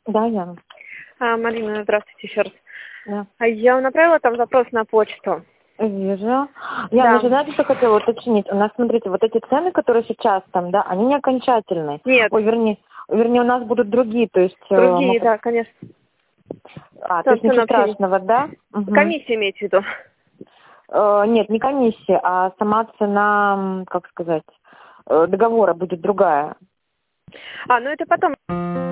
Да, Яна. Марина, здравствуйте еще раз. Да. Я направила там запрос на почту. Вижу. Яна, Да. же знаете, что хотела уточнить? У нас, смотрите, вот эти цены, которые сейчас там, да, они не окончательные. Нет. Ой, вернее, у нас будут другие, то есть... Другие, да, конечно. то есть ничего страшного, да? Угу. Комиссия имеете в виду? Нет, не комиссия, а сама цена, как сказать, договора будет другая. Ну это потом.